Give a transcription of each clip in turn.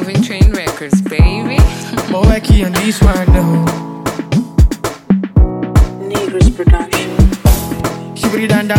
Moving Train Records, baby. Moeki on this one though. Negroes production. She put it down.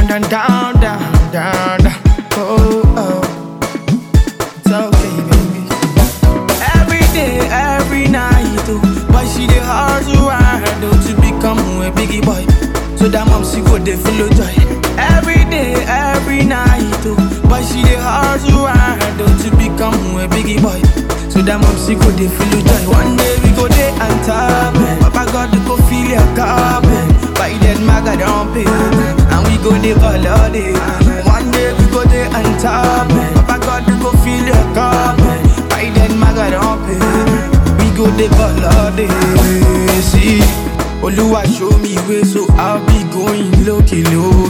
Oh. It's okay, baby. Every day, every night, oh. But she the hard to ride, oh, to become a biggie boy. So that mom she go dey follow joy. Every day, every night, oh. But she the hard to ride, oh, to become a biggie boy. So that mom she go dey follow joy. One day we go dey on top, Papa God go feel your cup. By then maga don't pay, and we go dey all day. One day we go dey on top, Papa God go feel your cup. By then maga don't pay, we go dey all day. See, Oluwa show me way, so I'll be going loki.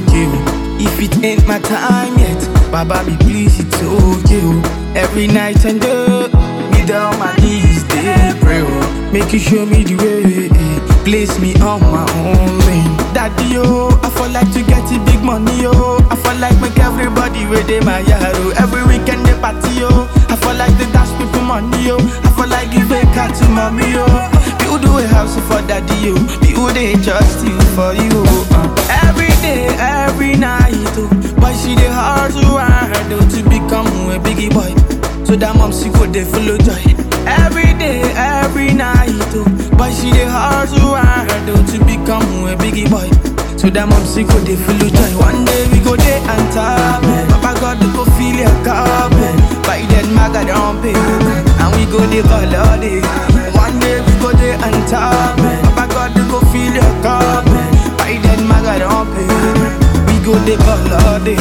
If it ain't my time yet, Baba be please, it's okay. Every night and day, me down my knees, they pray. Make you show me the way, place me on my own lane. Daddy, oh, I feel like to get the big money, oh. I feel like make everybody ready my yard, oh. Every weekend they party, oh. I feel like they dash people money, oh. I feel like give a car to mommy, oh. You do a house for daddy, oh. You they trust you for you, Every day, every night, oh. But she the hard to ride, oh, to become a biggie boy. So that mom she go dey follow joy. Every day, every night, oh. But she the hard to ride, oh, to become a biggie boy. So that mom she go dey follow joy. One day we go dey on top, Papa God go feel your cup. By then maga don't pay, and we go dey all day. One day we go dey on top, Papa God go feel your cup. By then maga don't pay, we go dey all day.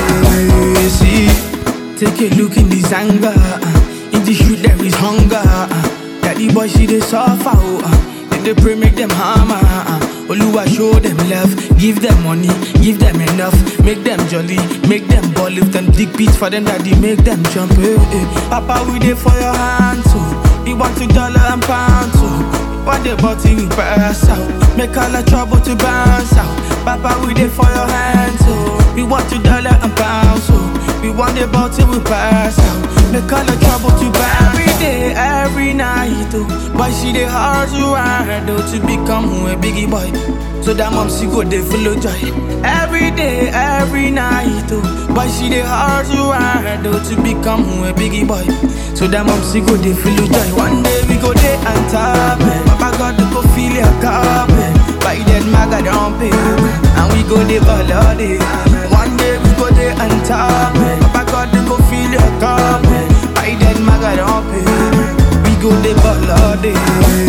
See, take a look in this anger. In the street there is hunger. Daddy boy see they suffer, then they pray make them hammer. Oluwa show them love, give them money, give them enough, make them jolly, make them ball, lift them dig beats for them daddy, make them jump. Papa we dey for your hands, so we want $2 and pounds, so one day body we pass out, make all the trouble to bounce out. Papa we dey for your hands, so we want $2 and pounds, so we want the body we pass out, make all the trouble to bounce. Every day, every night, oh. But she the hard to ride, oh, to become a biggie boy. So that mom she go dey follow joy. Every day, every night, oh. But she the hard to ride, oh, to become a biggie boy. So that mom she go dey follow joy. One day we go dey on top, Papa God go feel your cup. By then maga don't pay, and we go dey all day. One day we go dey on top, Papa God go feel your cup. By then maga don't pay, we go dey all day.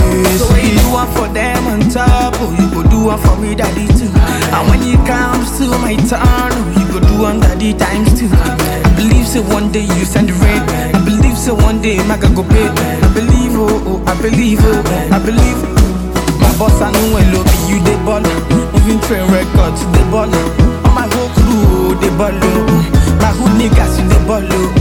So when you do one for them on top, oh, you go do one for me daddy too. And when it comes to my turn, oh, you go do one daddy times two. I believe so one day you send the rain. I believe so one day maga go pay. I believe, oh, I believe, oh, I believe. My boss I know well, be you the ball. Moving Train Records, the ball. On my whole crew, the ball. My hood niggas in the ball.